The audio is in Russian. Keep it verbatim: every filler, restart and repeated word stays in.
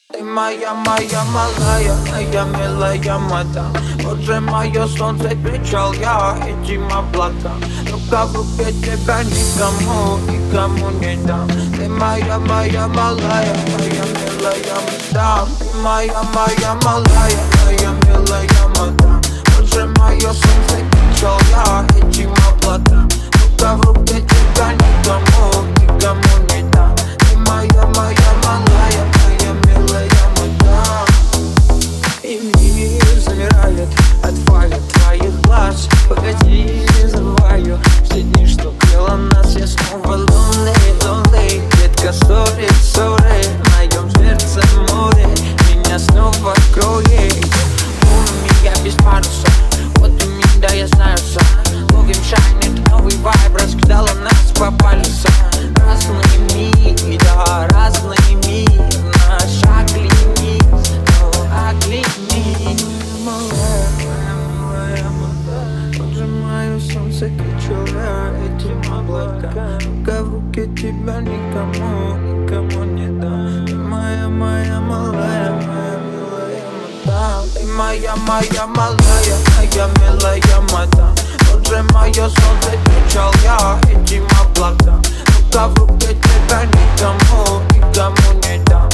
Ты моя, моя малая, моя милая мадам. Вот же мое солнце, кричал я этим облакам. Рука в руке, тебя никому, никому не дам. Ты моя, моя малая, моя милая мадам. Ты моя, моя малая, моя милая мадам. Вот же мое солнце, кричал я этим облакам. Рука в руке, тебя никому, никому не дам. Ты моя, моя малая, моя милая мадам. И мир замирает от фаля твоих глаз. Погоди, не забываю все дни, что крыло нас. Я снова лунный, лунный. Детка, сори, сори. В моем сердце море, меня снова кроет. У меня без паруса, вот у меня, я знаю сам. Ловим шайнет, новый вайб раскидала нас по пальцам. Разные мири, да, разные мири. Наш огляни, ну огляни. Малая, малая, малая, поджимаю солнце, кричу я этим облакам. Рука в руке, тебя никому, никому не дам. Ты моя, моя малая, моя милая мадам. Ты моя, моя малая, моя милая мадам. Вот же мое солнце, кричал я этим облакам. Рука в руке, тебя никому, никому не дам.